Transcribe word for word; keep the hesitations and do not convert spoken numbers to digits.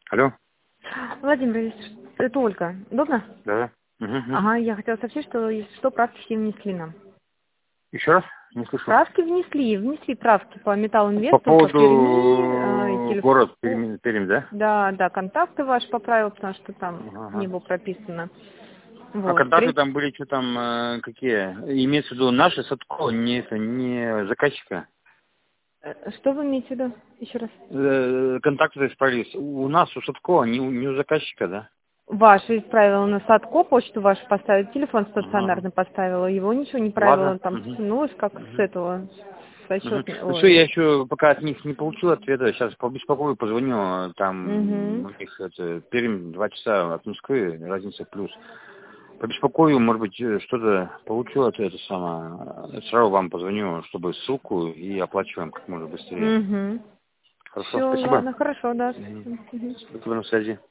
Алло. Владимир, это Ольга. Удобно? Да. Угу, угу. Ага, я хотела сообщить, что если что, правки все внесли нам. Еще раз? Не слышу. Правки внесли, внесли правки по Металлинвесту, По поводу по Перми, э, телефон. город Пермь, Пермь, да? Да, да, контакты ваши поправил, потому что там Ага. не было прописано. А Вот. контакты При- там были, что там, э, какие? Имеется в виду наши Садко, не это, не заказчика. э, Что вы имеете в виду? Еще раз. Э, Контакты исправились. У нас, у Садко, не, у- не у заказчика, да? Ваши исправила на Садко, почту вашу поставила, телефон Ага. стационарный поставила, его ничего не правила, Ладно. там Угу. потянулось как с Угу. этого, со Угу. счета. Ну все, Ой. я еще пока от них не получил ответа. Сейчас побеспокою, позвоню. Там Угу. у них это, Пермь два часа от Москвы, разница плюс. Побеспокою, может быть, э, что-то получил от это самое. Сразу вам позвоню, чтобы ссылку и оплачиваем как можно быстрее. Угу. Хорошо, Все, спасибо. ладно, хорошо, да. Мгм. Мгм. Спасибо, на связи.